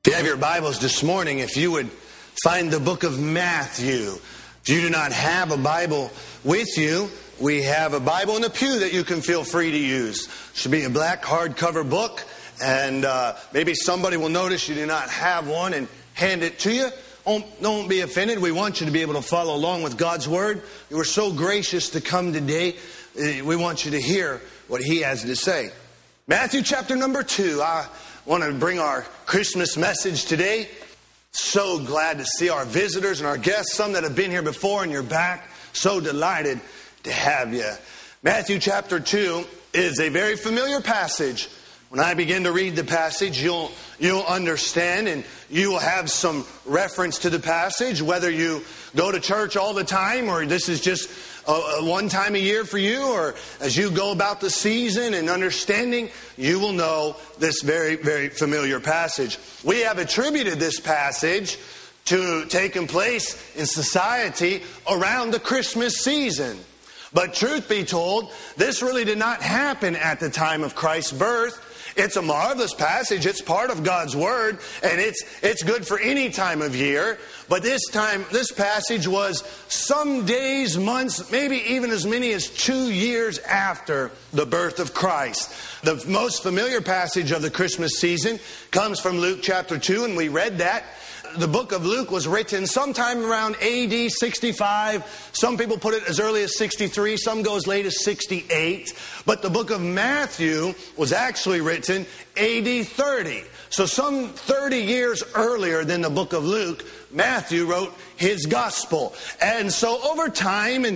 If you have your Bibles this morning, if you would find the book of Matthew. If you do not have a Bible with you, we have a Bible in the pew that you can feel free to use. It should be a black hardcover book, and maybe somebody will notice you do not have one and hand it to you. Don't be offended. We want you to be able to follow along with God's Word. You were so gracious to come today. We want you to hear what He has to say. Matthew chapter number 2. I want to bring our Christmas message today. So glad to see our visitors and our guests, some that have been here before and you're back. So delighted to have you. Matthew chapter 2 is a very familiar passage. When I begin to read the passage, you'll understand, and you will have some reference to the passage, whether you go to church all the time or this is just one time a year for you, or as you go about the season and understanding, you will know this very, very familiar passage. We have attributed this passage to taking place in society around the Christmas season. But truth be told, this really did not happen at the time of Christ's birth. It's a marvelous passage. It's part of God's Word, and it's good for any time of year. But this passage was some days, months, maybe even as many as 2 years after the birth of Christ. The most familiar passage of the Christmas season comes from Luke chapter 2, and we read that. The book of Luke was written sometime around AD 65. Some people put it as early as 63. Some go as late as 68. But the book of Matthew was actually written AD 30. So some 30 years earlier than the book of Luke, Matthew wrote his gospel. And so over time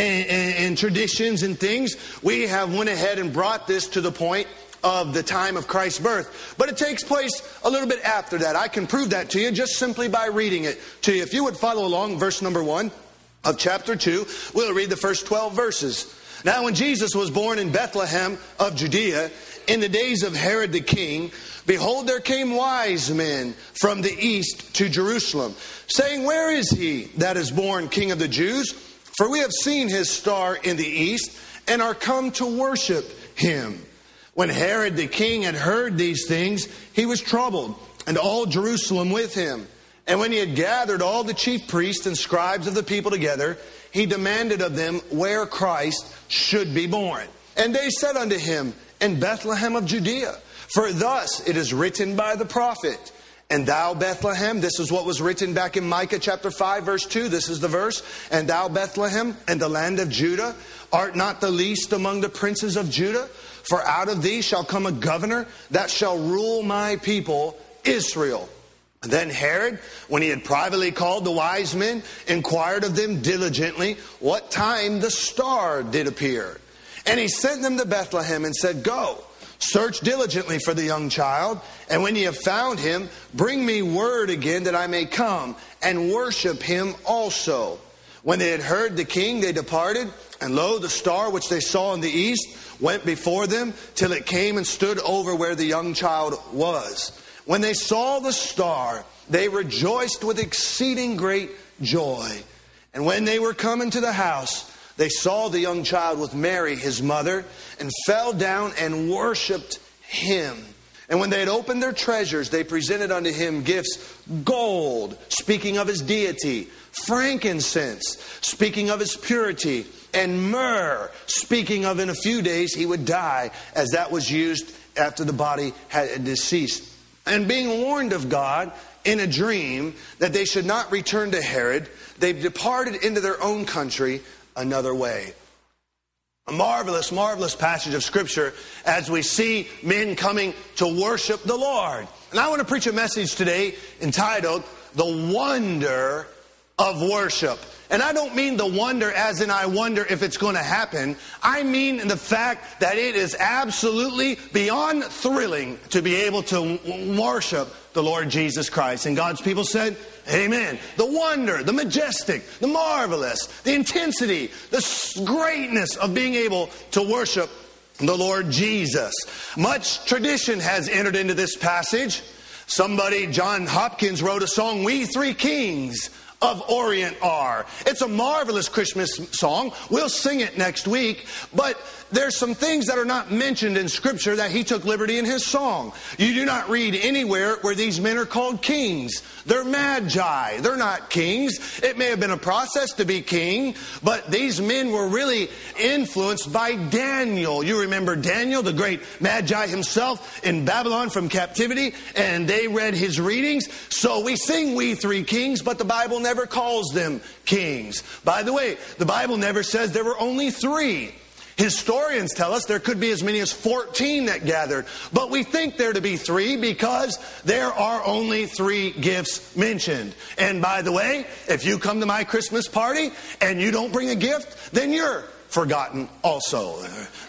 and traditions and things, we have went ahead and brought this to the point of the time of Christ's birth. But it takes place a little bit after that. I can prove that to you just simply by reading it to you. If you would follow along, verse number 1 of chapter 2, we'll read the first 12 verses. Now when Jesus was born in Bethlehem of Judea, in the days of Herod the king, behold, there came wise men from the east to Jerusalem, saying, Where is he that is born King of the Jews? For we have seen his star in the east, and are come to worship him. When Herod the king had heard these things, he was troubled, and all Jerusalem with him. And when he had gathered all the chief priests and scribes of the people together, he demanded of them where Christ should be born. And they said unto him, In Bethlehem of Judea. For thus it is written by the prophet, And thou, Bethlehem, this is what was written back in Micah chapter 5, verse 2. This is the verse. And thou, Bethlehem, and the land of Judah, art not the least among the princes of Judah? For out of thee shall come a governor that shall rule my people Israel. Then Herod, when he had privately called the wise men, inquired of them diligently what time the star did appear. And he sent them to Bethlehem and said, Go, search diligently for the young child, and when ye have found him, bring me word again that I may come and worship him also. When they had heard the king, they departed, and lo, the star which they saw in the east went before them till it came and stood over where the young child was. When they saw the star, they rejoiced with exceeding great joy. And when they were come into the house, they saw the young child with Mary, his mother, and fell down and worshipped him. And when they had opened their treasures, they presented unto him gifts, gold, speaking of his deity, frankincense, speaking of his purity, and myrrh, speaking of in a few days he would die, as that was used after the body had deceased. And being warned of God in a dream that they should not return to Herod, they departed into their own country another way. A marvelous, marvelous passage of Scripture as we see men coming to worship the Lord. And I want to preach a message today entitled, The Wonder of Worship. And I don't mean the wonder as in I wonder if it's going to happen. I mean the fact that it is absolutely beyond thrilling to be able to worship the Lord Jesus Christ. And God's people said, Amen. The wonder, the majestic, the marvelous, the intensity, the greatness of being able to worship the Lord Jesus. Much tradition has entered into this passage. John Hopkins wrote a song, We Three Kings of Orient are. It's a marvelous Christmas song. We'll sing it next week. But there's some things that are not mentioned in Scripture that he took liberty in his song. You do not read anywhere where these men are called kings. They're magi. They're not kings. It may have been a process to be king, but these men were really influenced by Daniel. You remember Daniel, the great magi himself in Babylon from captivity, and they read his readings. So we sing We Three Kings, but the Bible never calls them kings. By the way, the Bible never says there were only three. Historians tell us there could be as many as 14 that gathered. But we think there to be three because there are only three gifts mentioned. And by the way, if you come to my Christmas party and you don't bring a gift, then you're forgotten also.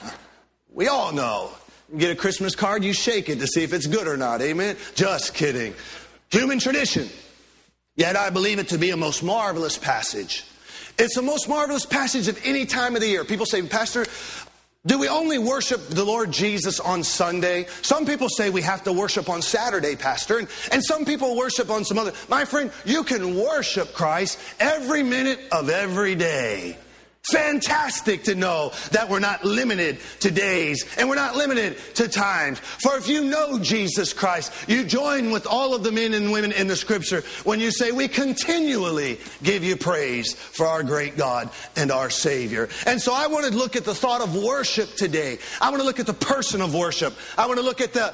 We all know. You get a Christmas card, you shake it to see if it's good or not. Amen? Just kidding. Human tradition. Yet I believe it to be a most marvelous passage. It's the most marvelous passage of any time of the year. People say, Pastor, do we only worship the Lord Jesus on Sunday? Some people say we have to worship on Saturday, Pastor. And some people worship on some other. My friend, you can worship Christ every minute of every day. Fantastic to know that we're not limited to days and we're not limited to times. For if you know Jesus Christ, you join with all of the men and women in the Scripture when you say we continually give you praise for our great God and our Savior. And so I want to look at the thought of worship today. I want to look at the person of worship. I want to look at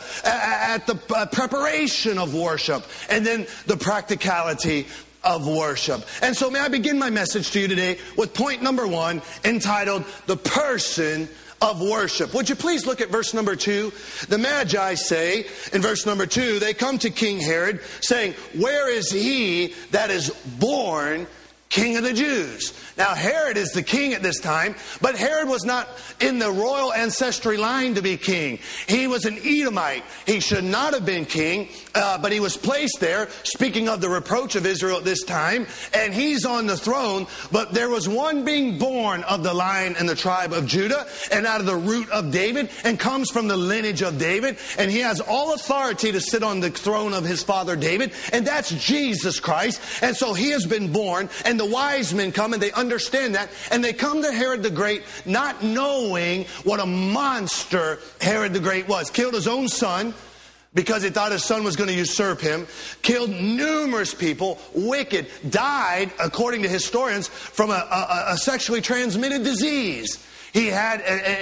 the preparation of worship, and then the practicality of worship. And so may I begin my message to you today with point number 1, entitled The Person of Worship. Would you please look at verse number 2? The Magi say in verse number 2, they come to King Herod saying, where is he that is born King of the Jews? Now Herod is the king at this time, but Herod was not in the royal ancestry line to be king. He was an Edomite. He should not have been king, but he was placed there, speaking of the reproach of Israel at this time, and he's on the throne. But there was one being born of the line and the tribe of Judah, and out of the root of David, and comes from the lineage of David, and he has all authority to sit on the throne of his father David, and that's Jesus Christ. And so he has been born, and the wise men come and they understand that, and they come to Herod the Great not knowing what a monster Herod the Great was. Killed his own son because he thought his son was going to usurp him. Killed numerous people. Wicked. Died, according to historians, from a sexually transmitted disease. He had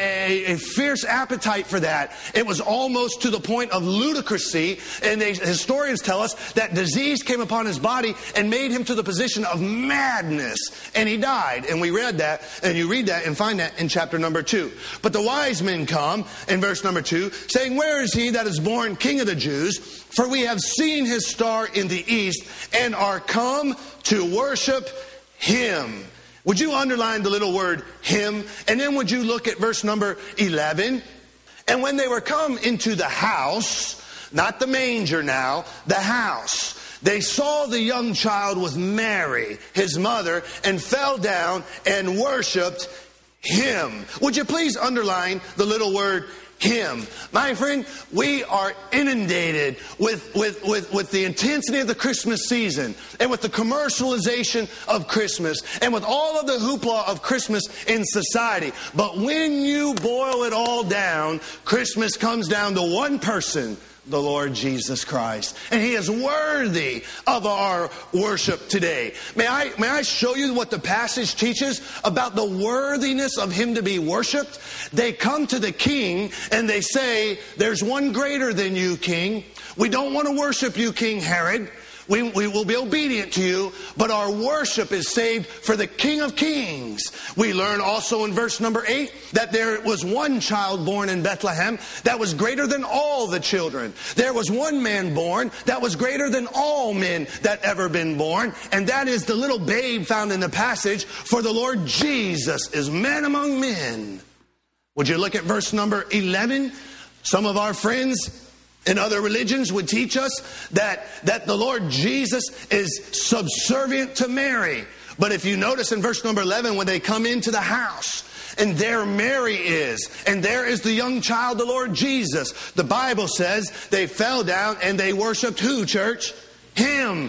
a fierce appetite for that. It was almost to the point of ludicrousy. And historians tell us that disease came upon his body and made him to the position of madness. And he died. And we read that. And you read that and find that in chapter number 2. But the wise men come in verse number 2 saying, where is he that is born King of the Jews? For we have seen his star in the east and are come to worship him. Would you underline the little word him? And then would you look at verse number 11? And when they were come into the house, not the manger now, the house, they saw the young child with Mary, his mother, and fell down and worshiped him. Would you please underline the little word him? My friend, we are inundated with the intensity of the Christmas season, and with the commercialization of Christmas, and with all of the hoopla of Christmas in society. But when you boil it all down, Christmas comes down to one person, the Lord Jesus Christ. And He is worthy of our worship today. May I show you what the passage teaches about the worthiness of Him to be worshiped? They come to the king and they say, there's one greater than you, king. We don't want to worship you, King Herod. We will be obedient to you, but our worship is saved for the King of Kings. We learn also in verse number 8 that there was one child born in Bethlehem that was greater than all the children. There was one man born that was greater than all men that ever been born, and that is the little babe found in the passage, for the Lord Jesus is man among men. Would you look at verse number 11? Some of our friends in other religions would teach us that the Lord Jesus is subservient to Mary. But if you notice in verse number 11, when they come into the house, and there Mary is, and there is the young child, the Lord Jesus, the Bible says they fell down and they worshiped who, church? Him.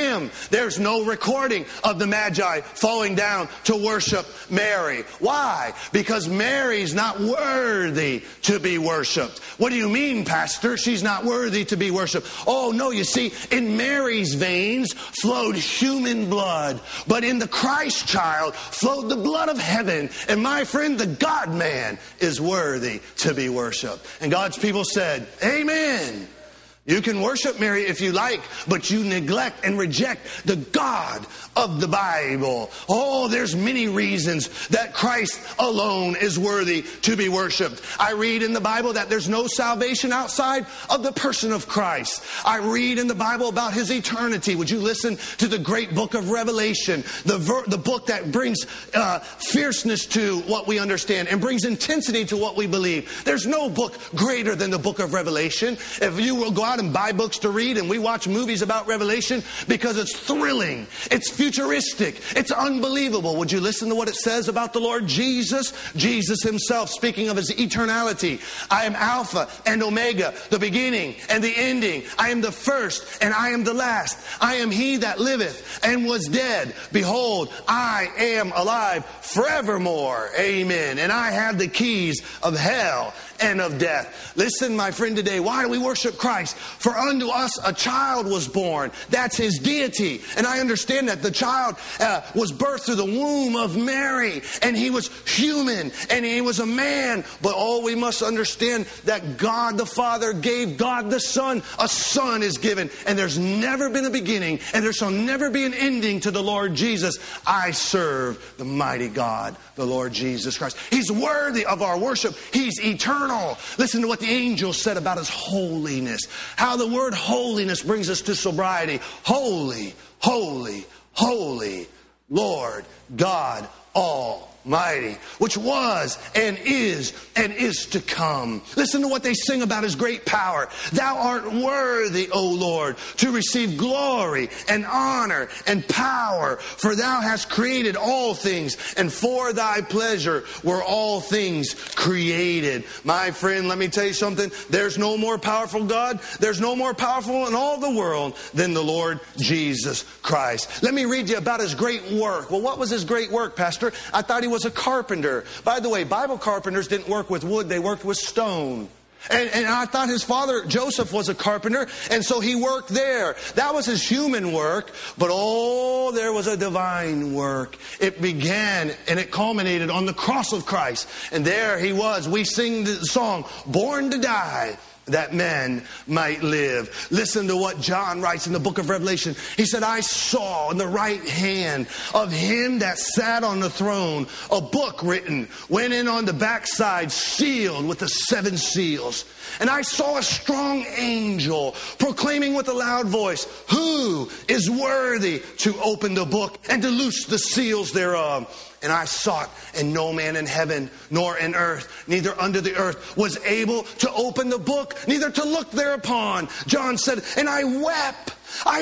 him. There's no recording of the Magi falling down to worship Mary. Why? Because Mary's not worthy to be worshiped. What do you mean, Pastor? She's not worthy to be worshiped. Oh, no, you see, in Mary's veins flowed human blood, but in the Christ child flowed the blood of heaven. And my friend, the God-man is worthy to be worshiped. And God's people said, amen. You can worship Mary if you like, but you neglect and reject the God of the Bible. Oh, there's many reasons that Christ alone is worthy to be worshiped. I read in the Bible that there's no salvation outside of the person of Christ. I read in the Bible about his eternity. Would you listen to the great book of Revelation, the book that brings fierceness to what we understand and brings intensity to what we believe. There's no book greater than the book of Revelation. If you will go out and buy books to read, and we watch movies about Revelation because it's thrilling, it's futuristic, it's unbelievable. Would you listen to what it says about the Lord Jesus? Jesus himself, speaking of his eternality. I am Alpha and Omega, the beginning and the ending. I am the first and I am the last. I am he that liveth and was dead. Behold, I am alive forevermore. Amen. And I have the keys of hell and of death. Listen, my friend, today, why do we worship Christ? For unto us a child was born. That's his deity. And I understand that the child was birthed through the womb of Mary. And he was human. And he was a man. But oh, we must understand that God the Father gave God the Son. A son is given. And there's never been a beginning. And there shall never be an ending to the Lord Jesus. I serve the mighty God, the Lord Jesus Christ. He's worthy of our worship. He's eternal. Listen to what the angel said about his holiness. How the word holiness brings us to sobriety. Holy, holy, holy, Lord God Almighty, which was and is to come. Listen to what they sing about his great power. Thou art worthy, O Lord, to receive glory and honor and power, for thou hast created all things, and for thy pleasure were all things created. My friend, let me tell you something. There's no more powerful God. There's no more powerful in all the world than the Lord Jesus Christ. Let me read you about his great work. Well, what was his great work, Pastor? I thought he was a carpenter. By the way, Bible carpenters didn't work with wood, they worked with stone. And I thought his father, Joseph, was a carpenter, and so he worked there. That was his human work, but oh, there was a divine work. It began and it culminated on the cross of Christ. And there he was. We sing the song, Born to Die, that men might live. Listen to what John writes in the book of Revelation. He said, I saw in the right hand of him that sat on the throne a book written, went in on the backside, sealed with the 7 seals. And I saw a strong angel proclaiming with a loud voice, who is worthy to open the book and to loose the seals thereof? And I sought, and no man in heaven, nor in earth, neither under the earth, was able to open the book, neither to look thereupon. John said, and I wept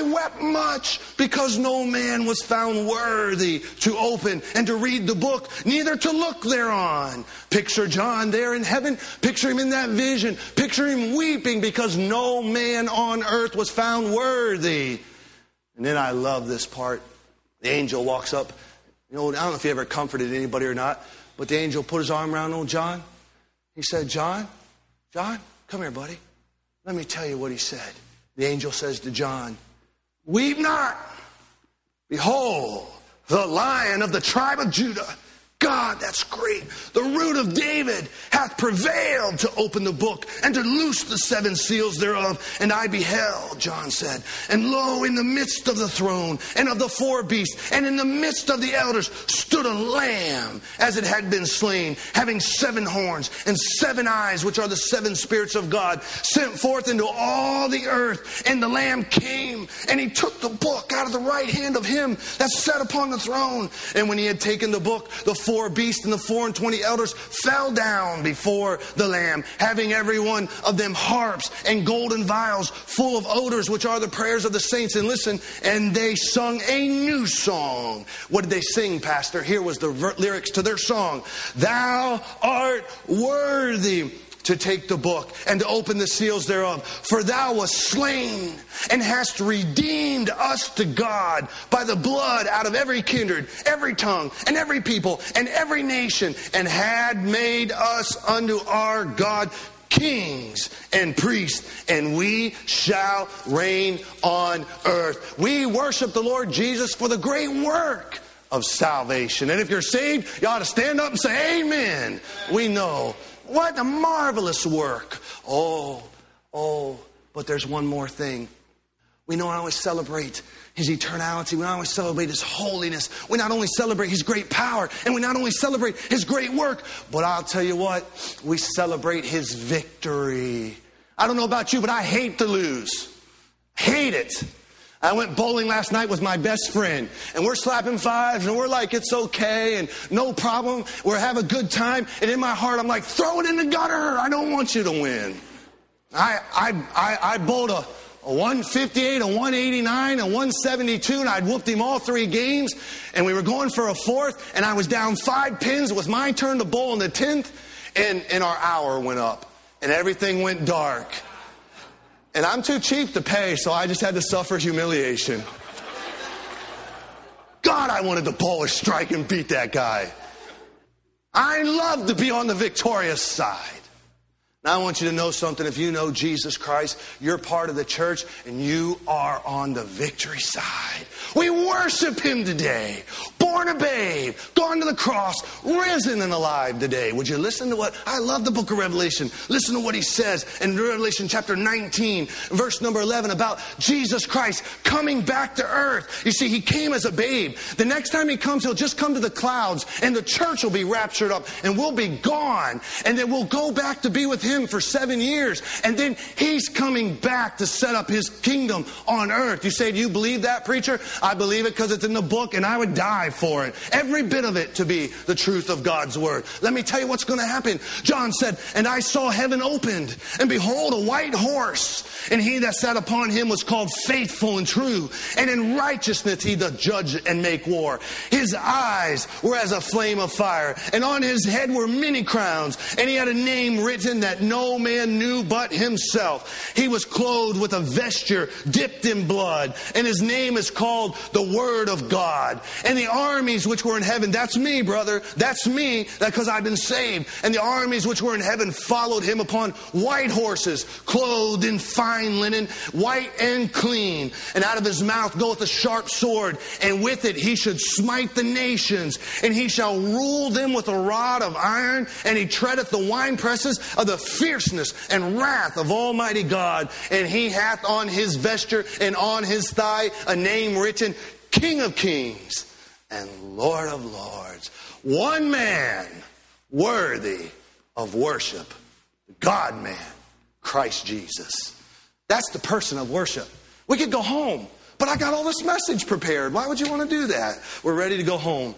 much, because no man was found worthy to open and to read the book, neither to look thereon. Picture John there in heaven. Picture him in that vision. Picture him weeping because no man on earth was found worthy. And then I love this part. The angel walks up. You know, I don't know if he ever comforted anybody or not, but the angel put his arm around old John. He said, John, come here, buddy. Let me tell you what he said. The angel says to John, weep not. Behold, the Lion of the tribe of Judah, God, that's great. The Root of David hath prevailed to open the book and to loose the 7 seals thereof. And I beheld, John said, and lo, in the midst of the throne and of the 4 beasts and in the midst of the elders stood a lamb as it had been slain, having 7 horns and 7 eyes, which are the 7 spirits of God, sent forth into all the earth. And the Lamb came, and he took the book out of the right hand of him that sat upon the throne. And when he had taken the book, the 4 beasts and the 24 elders fell down before the Lamb, having every one of them harps and golden vials full of odors, which are the prayers of the saints. And listen, and they sung a new song. What did they sing, Pastor? Here was the lyrics to their song. Thou art worthy to take the book and to open the seals thereof. For thou wast slain and hast redeemed us to God by the blood out of every kindred, every tongue, and every people, and every nation, and had made us unto our God kings and priests, and we shall reign on earth. We worship the Lord Jesus for the great work of salvation. And if you're saved, you ought to stand up and say amen. We know. What a marvelous work. Oh, but there's one more thing. We not only celebrate His eternality, we not only celebrate His holiness, we not only celebrate His great power, and we not only celebrate His great work, but I'll tell you what, we celebrate His victory. I don't know about you, but I hate to lose. Hate it. I went bowling last night with my best friend, and we're slapping fives, and we're like, it's okay, and no problem. We're having a good time, and in my heart, I'm like, throw it in the gutter. I don't want you to win. I bowled a 158, a 189, a 172, and I'd whooped him all 3 games, and we were going for a 4th, and I was down 5 pins. It was my turn to bowl in the 10th, and our hour went up, and everything went dark. And I'm too cheap to pay, so I just had to suffer humiliation. God, I wanted to pull a strike and beat that guy. I love to be on the victorious side. Now I want you to know something. If you know Jesus Christ, you're part of the church, and you are on the victory side. We worship Him today. Born a babe, gone to the cross, risen and alive today. Would you listen to what? I love the book of Revelation. Listen to what he says in Revelation chapter 19, verse number 11, about Jesus Christ coming back to earth. You see, He came as a babe. The next time He comes, He'll just come to the clouds, and the church will be raptured up, and we'll be gone. And then we'll go back to be with Him for 7 years. And then He's coming back to set up His kingdom on earth. You say, do you believe that, preacher? I believe it because it's in the book, and I would die for it. Every bit of it to be the truth of God's word. Let me tell you what's going to happen. John said, and I saw heaven opened, and behold, a white horse. And he that sat upon him was called Faithful and True. And in righteousness he doth judge and make war. His eyes were as a flame of fire, and on his head were many crowns. And he had a name written that no man knew but himself. He was clothed with a vesture dipped in blood, and his name is called the Word of God. And the armies which were in heaven, that's me, brother, that's me, because I've been saved. And the armies which were in heaven followed him upon white horses, clothed in fine linen, white and clean. And out of his mouth goeth a sharp sword, and with it he should smite the nations, and he shall rule them with a rod of iron, and he treadeth the winepresses of the fierceness and wrath of Almighty God. And he hath on his vesture and on his thigh a name written, King of Kings and Lord of Lords. One man worthy of worship, God-man, Christ Jesus. That's the person of worship. We could go home, but I got all this message prepared. Why would you want to do that? We're ready to go home.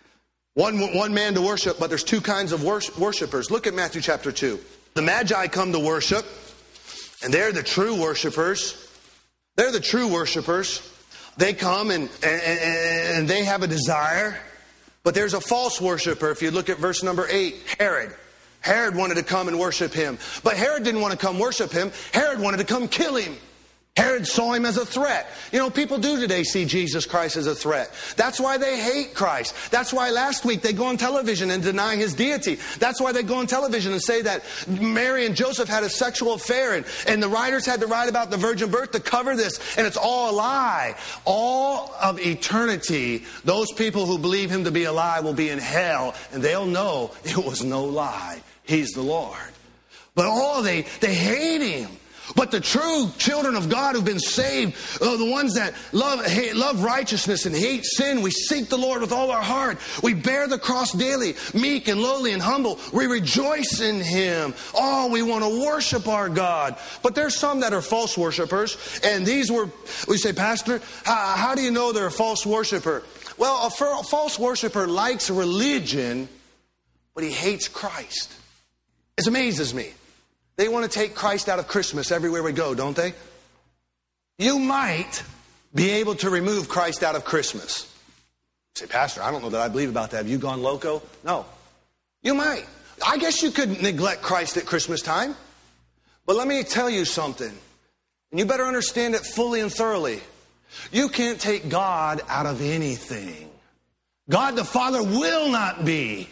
One man to worship, but there's 2 kinds of worshipers. Look at Matthew chapter 2. The Magi come to worship, and they're the true worshipers. They're the true worshipers. They come and they have a desire. But there's a false worshiper. If you look at verse number 8, Herod. Herod wanted to come and worship him. But Herod didn't want to come worship him. Herod wanted to come kill him. Herod saw him as a threat. You know, people do today see Jesus Christ as a threat. That's why they hate Christ. That's why last week they go on television and deny His deity. That's why they go on television and say that Mary and Joseph had a sexual affair, and the writers had to write about the virgin birth to cover this, and it's all a lie. All of eternity, those people who believe Him to be a lie will be in hell, and they'll know it was no lie. He's the Lord. But they hate Him. But the true children of God who've been saved, the ones that love righteousness and hate sin, we seek the Lord with all our heart. We bear the cross daily, meek and lowly and humble. We rejoice in Him. Oh, we want to worship our God. But there's some that are false worshipers, and we say, Pastor, how do you know they're a false worshiper? Well, a false worshiper likes religion, but he hates Christ. It amazes me. They want to take Christ out of Christmas everywhere we go, don't they? You might be able to remove Christ out of Christmas. You say, Pastor, I don't know that I believe about that. Have you gone loco? No. You might. I guess you could neglect Christ at Christmas time. But let me tell you something. And you better understand it fully and thoroughly. You can't take God out of anything. God the Father will not be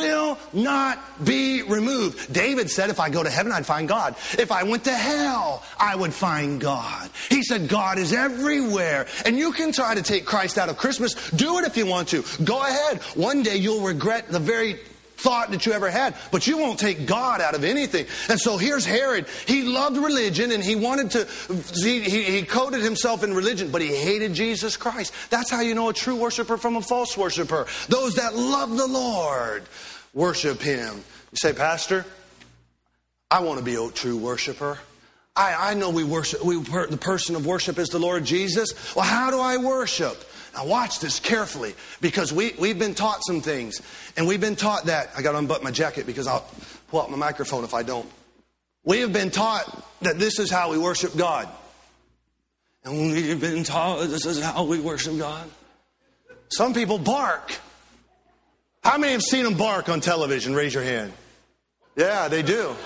removed. David said, if I go to heaven, I'd find God. If I went to hell, I would find God. He said, God is everywhere. And you can try to take Christ out of Christmas. Do it if you want to. Go ahead. One day you'll regret the very thought that you ever had, but you won't take God out of anything. And so here's Herod. He loved religion and he wanted to, he coded himself in religion, but he hated Jesus Christ. That's how you know a true worshiper from a false worshiper. Those that love the Lord worship him. You say, Pastor, I want to be a true worshiper. I know the person of worship is the Lord Jesus. Well, how do I worship? Now watch this carefully, because we've been taught some things. And we've been taught that. I got to unbutton my jacket because I'll pull out my microphone if I don't. We have been taught that this is how we worship God. And we've been taught this is how we worship God. Some people bark. How many have seen them bark on television? Raise your hand. Yeah, they do.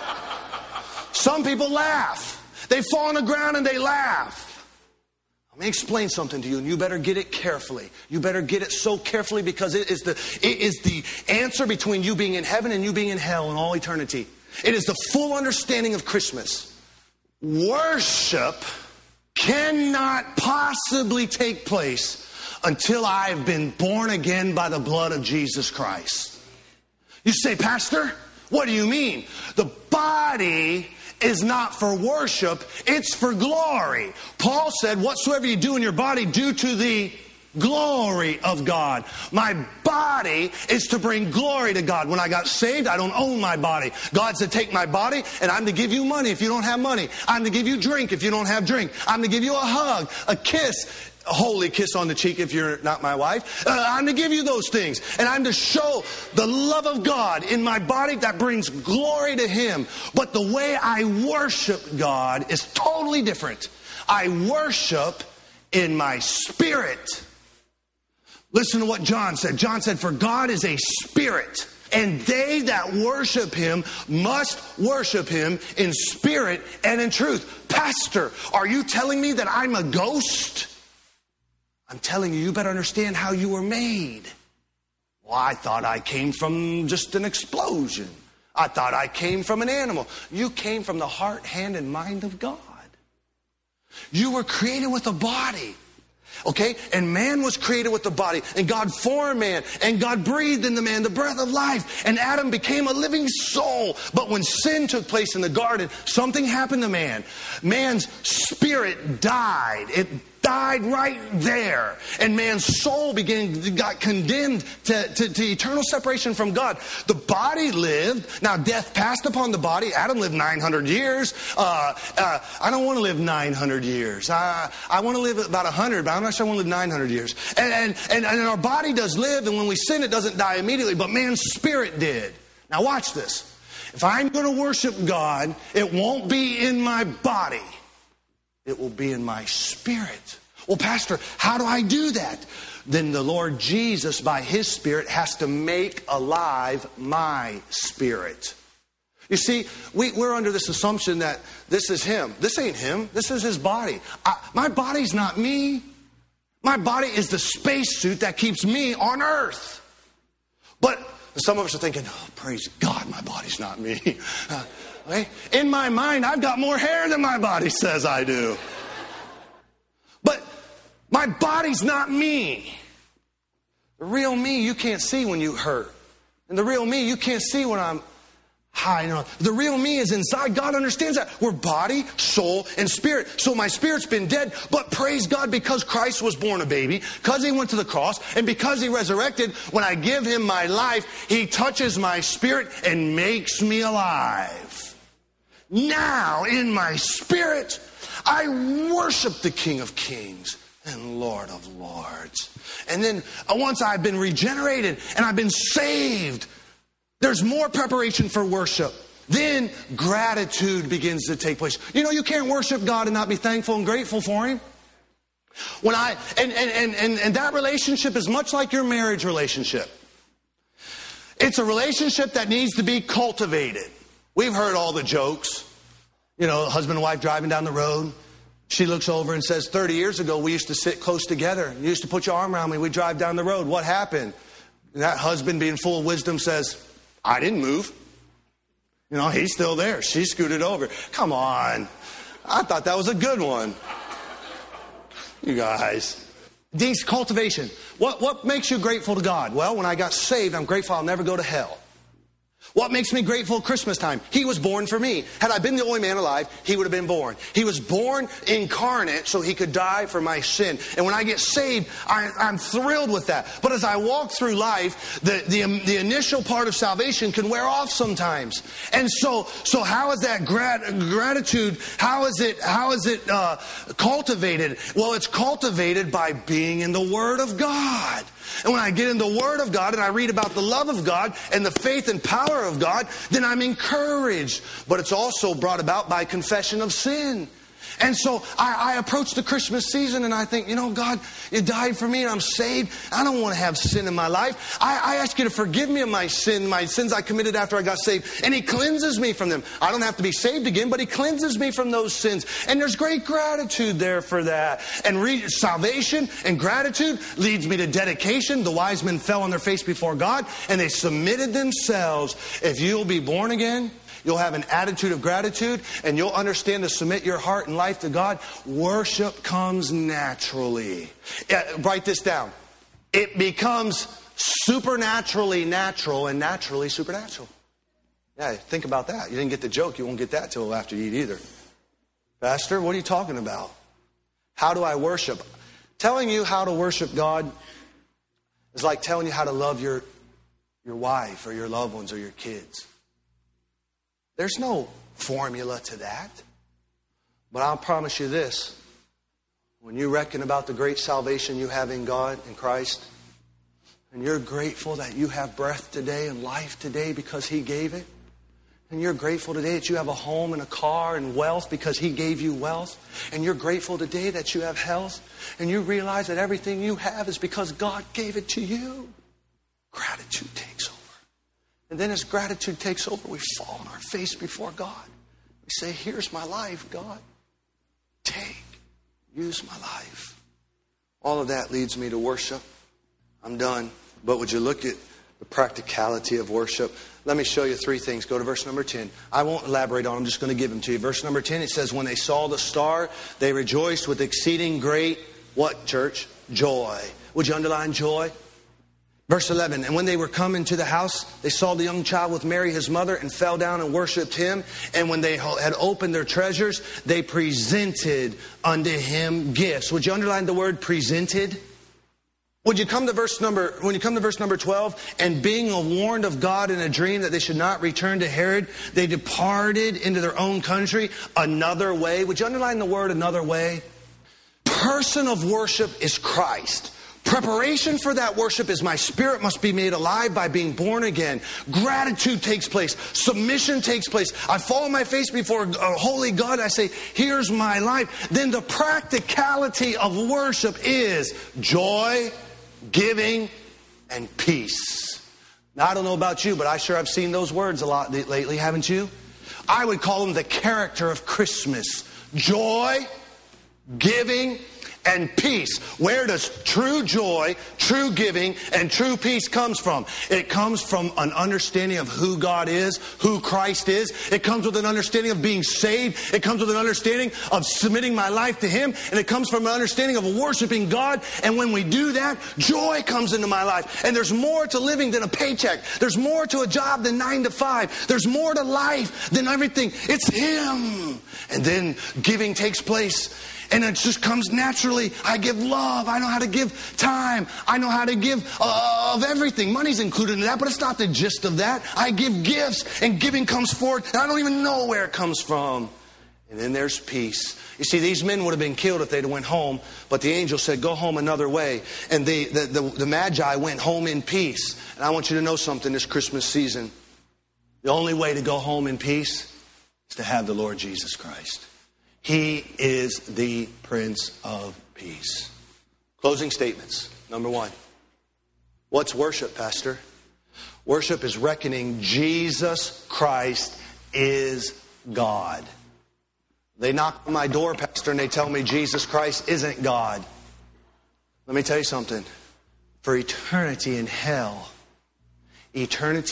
Some people laugh. They fall on the ground and they laugh. Let me explain something to you, and you better get it carefully. You better get it so carefully, because it is the answer between you being in heaven and you being in hell in all eternity. It is the full understanding of Christmas. Worship cannot possibly take place until I've been born again by the blood of Jesus Christ. You say, Pastor, what do you mean? The body is not for worship, it's for glory. Paul said, whatsoever you do in your body, do to the glory of God. My body is to bring glory to God. When I got saved, I don't own my body. God said, take my body and I'm to give you money if you don't have money. I'm to give you drink if you don't have drink. I'm to give you a hug, a kiss, a holy kiss on the cheek if you're not my wife. I'm to give you those things. And I'm to show the love of God in my body that brings glory to Him. But the way I worship God is totally different. I worship in my spirit. Listen to what John said. John said, for God is a spirit, and they that worship Him must worship Him in spirit and in truth. Pastor, are you telling me that I'm a ghost? I'm telling you, you better understand how you were made. Well, I thought I came from just an explosion. I thought I came from an animal. You came from the heart, hand, and mind of God. You were created with a body. Okay? And man was created with a body. And God formed man. And God breathed in the man the breath of life. And Adam became a living soul. But when sin took place in the garden, something happened to man. Man's spirit died. It died right there. And man's soul got condemned to eternal separation from God. The body lived. Now death passed upon the body. Adam lived 900 years. I don't want to live 900 years. I want to live about 100, but I'm not sure I want to live 900 years. And our body does live, and when we sin, it doesn't die immediately, but man's spirit did. Now watch this. If I'm going to worship God, it won't be in my body. It will be in my spirit. Well, Pastor, how do I do that? Then the Lord Jesus, by His Spirit, has to make alive my spirit. You see, we're under this assumption that this is Him. This ain't Him. This is His body. My body's not me. My body is the spacesuit that keeps me on earth. But some of us are thinking, oh, praise God, my body's not me. In my mind, I've got more hair than my body says I do. But my body's not me. The real me you can't see when you hurt. And the real me you can't see when I'm high. The real me is inside. God understands that. We're body, soul, and spirit. So my spirit's been dead. But praise God, because Christ was born a baby, because He went to the cross, and because He resurrected, when I give Him my life, He touches my spirit and makes me alive. Now, in my spirit, I worship the King of Kings and Lord of Lords. And then once I've been regenerated and I've been saved, there's more preparation for worship. Then gratitude begins to take place. You know, you can't worship God and not be thankful and grateful for Him. And that relationship is much like your marriage relationship. It's a relationship that needs to be cultivated. We've heard all the jokes. You know, husband and wife driving down the road. She looks over and says, 30 years ago, we used to sit close together. You used to put your arm around me. We'd drive down the road. What happened? And that husband, being full of wisdom, says, I didn't move. You know, he's still there. She scooted over. Come on. I thought that was a good one. You guys. These cultivation. What makes you grateful to God? Well, when I got saved, I'm grateful I'll never go to hell. What makes me grateful at Christmas time? He was born for me. Had I been the only man alive, he would have been born. He was born incarnate so he could die for my sin. And when I get saved, I'm thrilled with that. But as I walk through life, the initial part of salvation can wear off sometimes. And so how is that gratitude? How is it cultivated? Well, it's cultivated by being in the Word of God. And when I get in the Word of God and I read about the love of God and the faith and power of God, then I'm encouraged. But it's also brought about by confession of sin. And so I approach the Christmas season and I think, you know, God, you died for me and I'm saved. I don't want to have sin in my life. I ask you to forgive me of my sins I committed after I got saved. And He cleanses me from them. I don't have to be saved again, but He cleanses me from those sins. And there's great gratitude there for that. And salvation and gratitude leads me to dedication. The wise men fell on their face before God and they submitted themselves. If you'll be born again, you'll have an attitude of gratitude, and you'll understand to submit your heart and life to God. Worship comes naturally. Write this down. It becomes supernaturally natural and naturally supernatural. Yeah, think about that. You didn't get the joke. You won't get that till after you eat either. Pastor, what are you talking about? How do I worship? Telling you how to worship God is like telling you how to love your wife or your loved ones or your kids. There's no formula to that. But I'll promise you this. When you reckon about the great salvation you have in God, in Christ, and you're grateful that you have breath today and life today because He gave it, and you're grateful today that you have a home and a car and wealth because He gave you wealth, and you're grateful today that you have health, and you realize that everything you have is because God gave it to you, gratitude takes over. And then as gratitude takes over, we fall on our face before God. We say, here's my life, God. Use my life. All of that leads me to worship. I'm done. But would you look at the practicality of worship? Let me show you three things. Go to verse number 10. I won't elaborate on them. I'm just going to give them to you. Verse number 10, it says, when they saw the star, they rejoiced with exceeding great, what, church? Joy. Would you underline joy? Verse 11, and when they were come into the house, they saw the young child with Mary, his mother, and fell down and worshipped Him. And when they had opened their treasures, they presented unto Him gifts. Would you underline the word presented? When you come to verse number 12, and being warned of God in a dream that they should not return to Herod, they departed into their own country another way. Would you underline the word another way? Person of worship is Christ. Preparation for that worship is my spirit must be made alive by being born again. Gratitude takes place. Submission takes place. I fall on my face before a holy God. I say, here's my life. Then the practicality of worship is joy, giving, and peace. Now, I don't know about you, but I sure have seen those words a lot lately, haven't you? I would call them the character of Christmas. Joy, giving, and peace. Where does true joy, true giving, and true peace comes from? It comes from an understanding of who God is, who Christ is. It comes with an understanding of being saved. It comes with an understanding of submitting my life to Him. And it comes from an understanding of worshiping God. And when we do that, joy comes into my life. And there's more to living than a paycheck. There's more to a job than 9 to 5. There's more to life than everything. It's Him. And then giving takes place. And it just comes naturally. I give love. I know how to give time. I know how to give of everything. Money's included in that, but it's not the gist of that. I give gifts, and giving comes forward, and I don't even know where it comes from. And then there's peace. You see, these men would have been killed if they'd went home, but the angel said, go home another way. And the Magi went home in peace. And I want you to know something this Christmas season. The only way to go home in peace is to have the Lord Jesus Christ. He is the Prince of Peace. Closing statements. Number 1. What's worship, Pastor? Worship is reckoning Jesus Christ is God. They knock on my door, Pastor, and they tell me Jesus Christ isn't God. Let me tell you something. For eternity in hell, they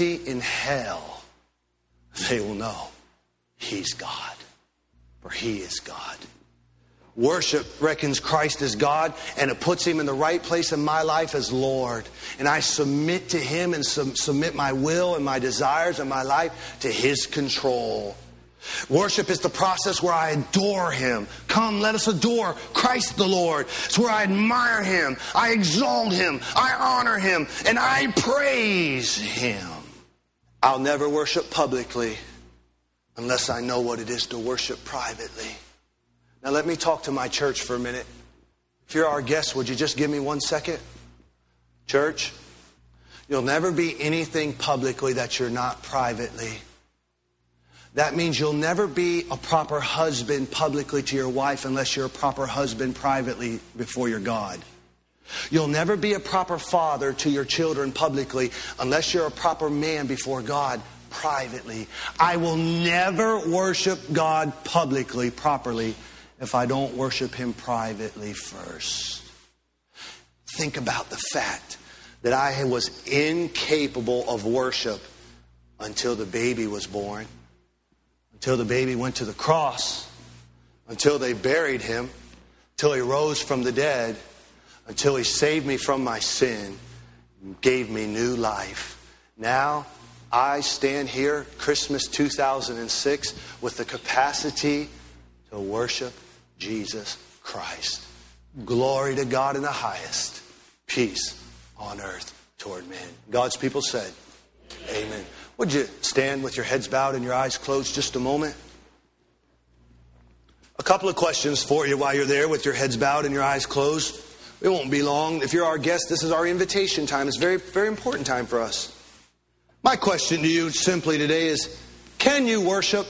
will know He's God. For He is God. Worship reckons Christ as God, and it puts Him in the right place in my life as Lord. And I submit to Him and submit my will and my desires and my life to His control. Worship is the process where I adore Him. Come, let us adore Christ the Lord. It's where I admire Him, I exalt Him, I honor Him, and I praise Him. I'll never worship publicly unless I know what it is to worship privately. Now let me talk to my church for a minute. If you're our guest, would you just give me 1 second? Church, you'll never be anything publicly that you're not privately. That means you'll never be a proper husband publicly to your wife unless you're a proper husband privately before your God. You'll never be a proper father to your children publicly unless you're a proper man before God privately. I will never worship God publicly, properly, if I don't worship Him privately first. Think about the fact that I was incapable of worship until the baby was born, until the baby went to the cross, until they buried Him, until He rose from the dead, until He saved me from my sin, and gave me new life. Now, I stand here, Christmas 2006, with the capacity to worship Jesus Christ. Glory to God in the highest. Peace on earth toward men. God's people said, amen. Would you stand with your heads bowed and your eyes closed just a moment? A couple of questions for you while you're there with your heads bowed and your eyes closed. It won't be long. If you're our guest, this is our invitation time. It's a very, very important time for us. My question to you simply today is, can you worship?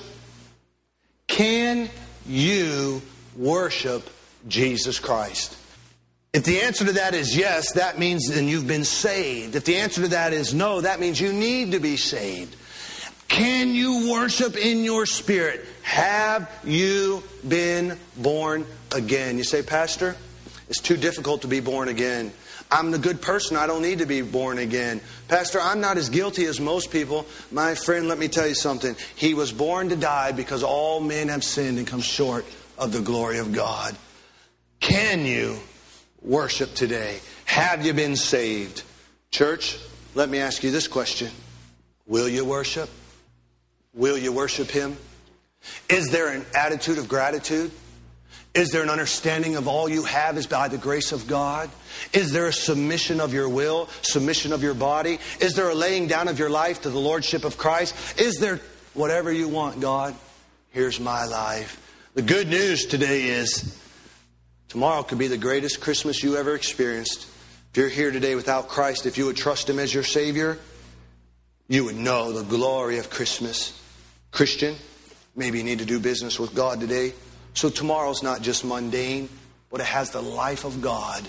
Can you worship Jesus Christ? If the answer to that is yes, that means then you've been saved. If the answer to that is no, that means you need to be saved. Can you worship in your spirit? Have you been born again? You say, Pastor, it's too difficult to be born again. I'm the good person. I don't need to be born again. Pastor, I'm not as guilty as most people. My friend, let me tell you something. He was born to die because all men have sinned and come short of the glory of God. Can you worship today? Have you been saved? Church, let me ask you this question. Will you worship? Will you worship Him? Is there an attitude of gratitude? Is there an understanding of all you have is by the grace of God? Is there a submission of your will, submission of your body? Is there a laying down of your life to the Lordship of Christ? Is there whatever you want, God? Here's my life. The good news today is tomorrow could be the greatest Christmas you ever experienced. If you're here today without Christ, if you would trust Him as your Savior, you would know the glory of Christmas. Christian, maybe you need to do business with God today. So tomorrow's not just mundane, but it has the life of God.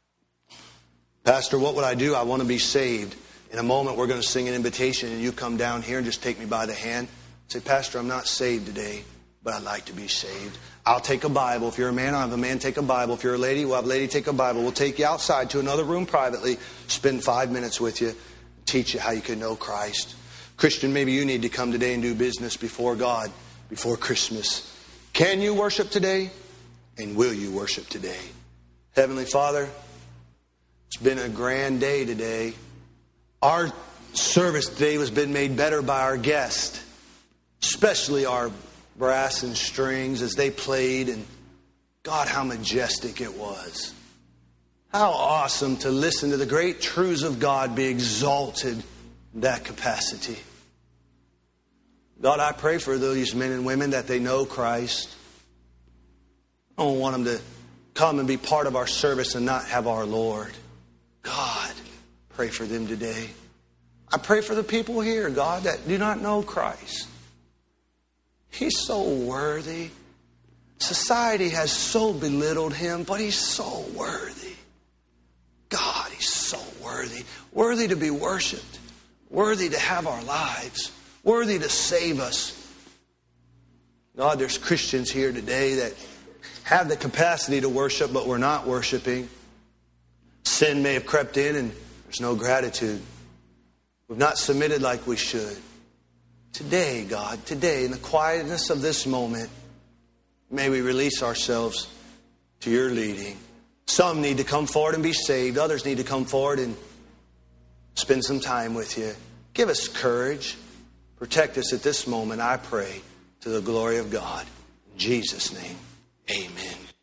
Pastor, what would I do? I want to be saved. In a moment, we're going to sing an invitation, and you come down here and just take me by the hand. Say, Pastor, I'm not saved today, but I'd like to be saved. I'll take a Bible. If you're a man, I'll have a man take a Bible. If you're a lady, we'll have a lady take a Bible. We'll take you outside to another room privately, spend 5 minutes with you, teach you how you can know Christ. Christian, maybe you need to come today and do business before God, before Christmas. Can you worship today? And will you worship today? Heavenly Father, it's been a grand day today. Our service today has been made better by our guest, especially our brass and strings as they played. And God, how majestic it was. How awesome to listen to the great truths of God be exalted in that capacity. God, I pray for these men and women that they know Christ. I don't want them to come and be part of our service and not have our Lord. God, pray for them today. I pray for the people here, God, that do not know Christ. He's so worthy. Society has so belittled Him, but He's so worthy. God, He's so worthy. Worthy to be worshiped. worthy to have our lives, worthy to save us. God, there's Christians here today that have the capacity to worship, but we're not worshiping. Sin may have crept in and there's no gratitude. We've not submitted like we should. Today, God, today, in the quietness of this moment, may we release ourselves to your leading. Some need to come forward and be saved. Others need to come forward and spend some time with you. Give us courage. Protect us at this moment, I pray, to the glory of God. In Jesus' name, amen.